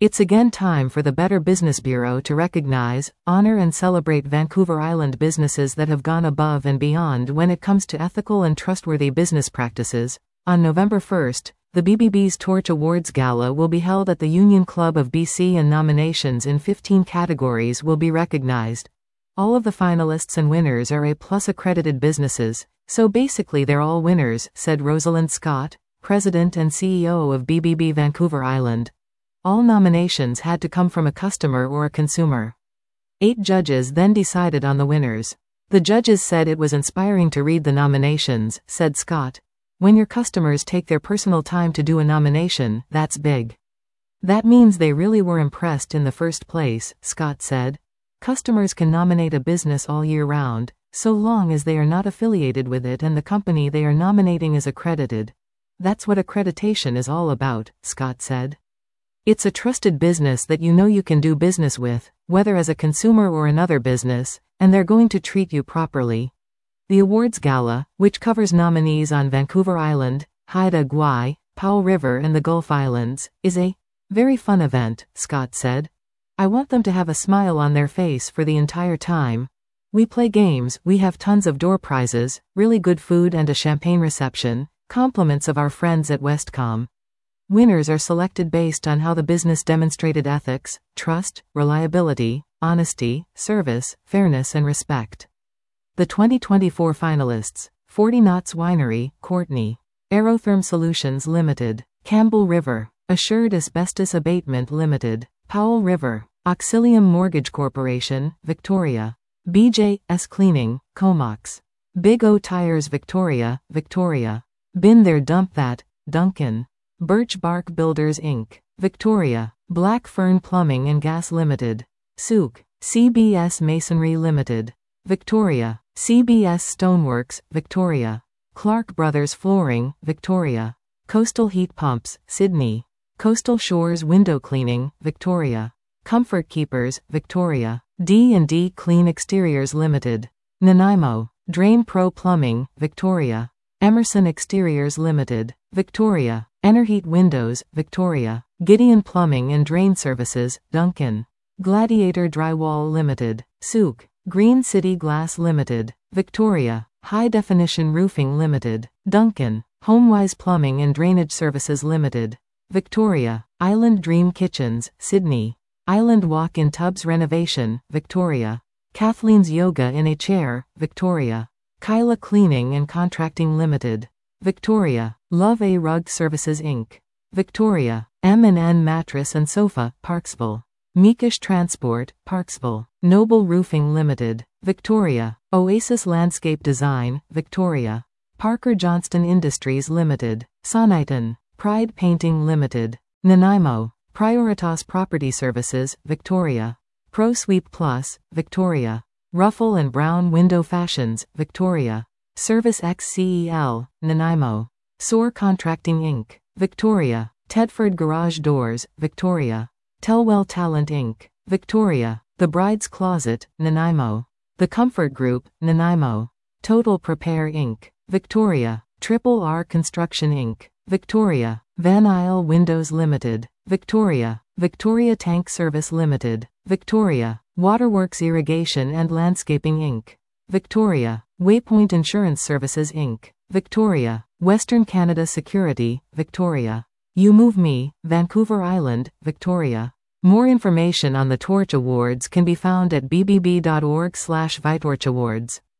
It's again time for the Better Business Bureau to recognize, honor and celebrate Vancouver Island businesses that have gone above and beyond when it comes to ethical and trustworthy business practices. On November 1st, the BBB's Torch Awards Gala will be held at the Union Club of BC and nominations in 15 categories will be recognized. All of the finalists and winners are A+ accredited businesses, so basically they're all winners, said Rosalind Scott, President and CEO of BBB Vancouver Island. All nominations had to come from a customer or a consumer. 8 judges then decided on the winners. The judges said it was inspiring to read the nominations, said Scott. When your customers take their personal time to do a nomination, that's big. That means they really were impressed in the first place, Scott said. Customers can nominate a business all year round, so long as they are not affiliated with it and the company they are nominating is accredited. That's what accreditation is all about, Scott said. It's a trusted business that you know you can do business with, whether as a consumer or another business, and they're going to treat you properly. The awards gala, which covers nominees on Vancouver Island, Haida Gwaii, Powell River and the Gulf Islands, is a very fun event, Scott said. I want them to have a smile on their face for the entire time. We play games, we have tons of door prizes, really good food and a champagne reception, compliments of our friends at Westcom. Winners are selected based on how the business demonstrated ethics, trust, reliability, honesty, service, fairness and respect. The 2024 finalists: 40 Knots Winery, Courtney; Aerotherm Solutions Limited; Campbell River; Assured Asbestos Abatement Limited; Powell River; Auxilium Mortgage Corporation, Victoria; BJS Cleaning, Comox; Big O Tires Victoria, Victoria; Bin There Dump That, Duncan; Birch Bark Builders Inc., Victoria; Black Fern Plumbing and Gas Limited; Souk; CBS Masonry Limited, Victoria; CBS Stoneworks, Victoria; Clark Brothers Flooring, Victoria; Coastal Heat Pumps, Sydney; Coastal Shores Window Cleaning, Victoria; Comfort Keepers, Victoria; D&D Clean Exteriors Limited; Nanaimo; Drain Pro Plumbing, Victoria; Emerson Exteriors Limited, Victoria; Enerheat Windows, Victoria; Gideon Plumbing and Drain Services, Duncan; Gladiator Drywall Limited, Souk; Green City Glass Limited, Victoria; High Definition Roofing Limited, Duncan; Homewise Plumbing and Drainage Services Limited, Victoria; Island Dream Kitchens, Sydney; Island Walk-in Tubs Renovation, Victoria; Kathleen's Yoga in a Chair, Victoria; Kyla Cleaning and Contracting Limited, Victoria; Love A Rug Services Inc., Victoria; M&N Mattress and Sofa, Parksville; Meekish Transport, Parksville; Noble Roofing Limited, Victoria; Oasis Landscape Design, Victoria; Parker Johnston Industries Limited, Soniton; Pride Painting Limited, Nanaimo; Prioritas Property Services, Victoria; ProSweep Plus, Victoria; Ruffle and Brown Window Fashions, Victoria; Service XCEL, Nanaimo; Soar Contracting Inc., Victoria; Tedford Garage Doors, Victoria; Telwell Talent Inc., Victoria; The Bride's Closet, Nanaimo; The Comfort Group, Nanaimo; Total Prepare Inc., Victoria; Triple R Construction Inc., Victoria; Van Isle Windows Limited, Victoria; Victoria Tank Service Limited, Victoria; Waterworks Irrigation and Landscaping Inc., Victoria; Waypoint Insurance Services Inc., Victoria; Western Canada Security, Victoria; You Move Me, Vancouver Island, Victoria. More information on the Torch Awards can be found at bbb.org/ViTorchAwards.